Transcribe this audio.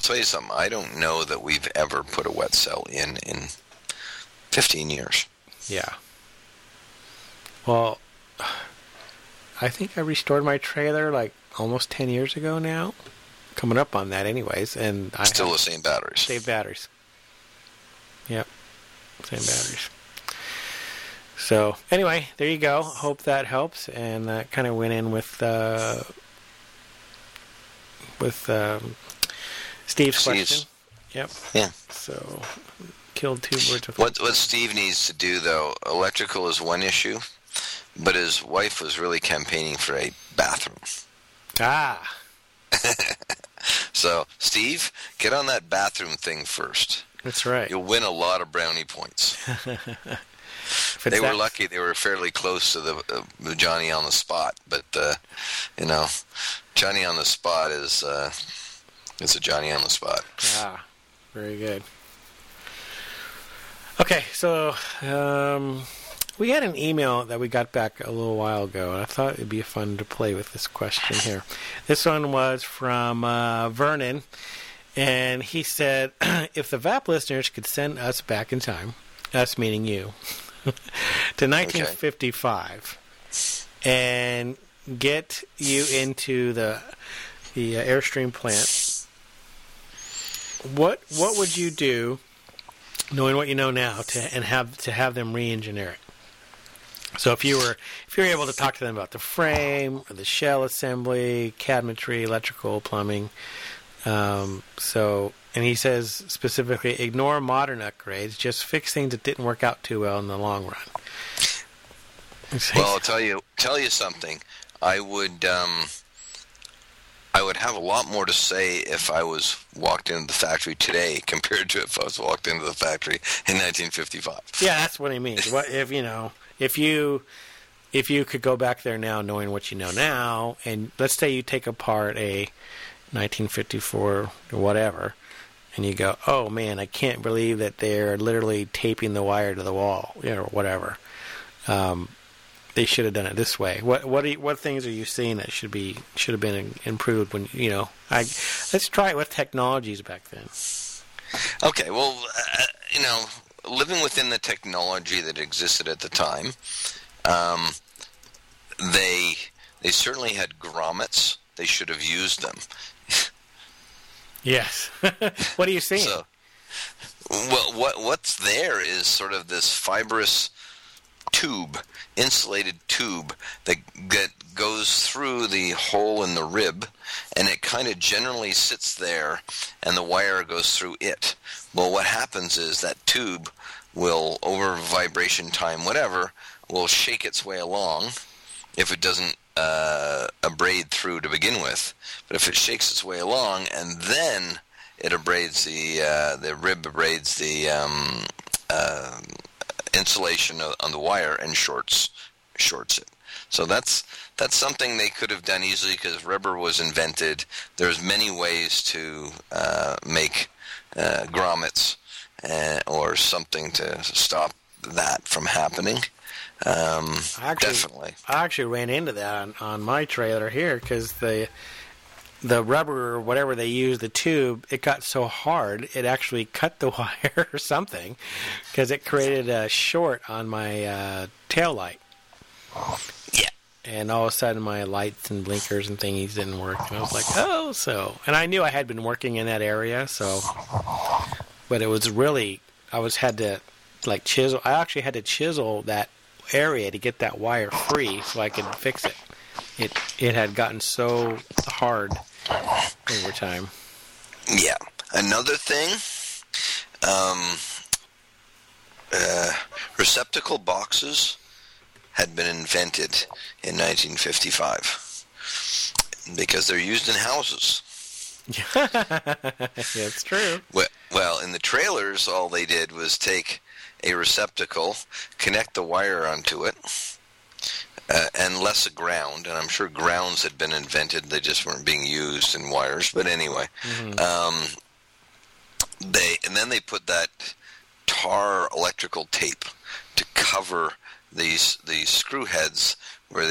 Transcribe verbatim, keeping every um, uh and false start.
I'll tell you something. I don't know that we've ever put a wet cell in in fifteen years. Yeah. Well, I think I restored my trailer like almost ten years ago now. Coming up on that anyways. And I Still the same batteries. Same batteries. Yep. Same batteries. So, anyway, there you go. Hope that helps. And that kind of went in with uh, with um, Steve's, Steve's question. Yep. Yeah. So, killed two birds with What what Steve needs to do, though, electrical is one issue, but his wife was really campaigning for a bathroom. Ah. So, Steve, get on that bathroom thing first. That's right. You'll win a lot of brownie points. They were lucky; they were fairly close to the, uh, the Johnny on the spot. But uh, you know, Johnny on the spot is uh, it's a Johnny on the spot. Ah, very good. Okay, so um, we had an email that we got back a little while ago, and I thought it'd be fun to play with this question here. This one was from uh, Vernon, and he said, if the V A P listeners could send us back in time, us meaning you, to nineteen fifty-five, okay, and get you into the the uh, Airstream plant, what what would you do, knowing what you know now, to and have to have them re-engineer it? So if you were if you were able to talk to them about the frame, the shell assembly, cabinetry, electrical, plumbing, um, so. And he says specifically, ignore modern upgrades. Just fix things that didn't work out too well in the long run. Well, I'll tell you, tell you something. I would, um, I would have a lot more to say if I was walked into the factory today compared to if I was walked into the factory in nineteen fifty-five. Yeah, that's what he means. What if you know if you if you could go back there now, knowing what you know now, and let's say you take apart a nineteen fifty-four or whatever. And you go, oh man, I can't believe that they're literally taping the wire to the wall, you know, or whatever. Um, they should have done it this way. What what are you, what things are you seeing that should be should have been improved when you know? I let's try it with technologies back then. Okay, well, uh, you know, living within the technology that existed at the time, um, they they certainly had grommets. They should have used them. Yes. What are you seeing? So, well, what what's there is sort of this fibrous tube, insulated tube that that goes through the hole in the rib, and it kind of generally sits there, and the wire goes through it. Well, what happens is that tube will, over vibration time, whatever, will shake its way along if it doesn't uh, abrade through to begin with. But if it shakes its way along, and then it abrades the uh, the rib abrades the um, uh, insulation on the wire and shorts shorts it. So that's that's something they could have done easily because rubber was invented. There's many ways to uh, make uh, grommets uh, or something to stop that from happening. Um, actually, definitely. I actually ran into that on, on my trailer here because the the rubber or whatever they used, the tube, it got so hard it actually cut the wire or something because it created a short on my uh, tail light. Yeah. And all of a sudden my lights and blinkers and thingies didn't work. And I was like, oh, so. And I knew I had been working in that area, so. But it was really, I was had to like chisel. I actually had to chisel that area to get that wire free so I could fix it. It it had gotten so hard over time. Yeah. Another thing, um, uh, receptacle boxes had been invented in nineteen fifty-five because they're used in houses. That's true. Well, well, in the trailers, all they did was take a receptacle, connect the wire onto it, uh, and less a ground. And I'm sure grounds had been invented; they just weren't being used in wires. But anyway, mm-hmm. um, they and then they put that tar electrical tape to cover these these screw heads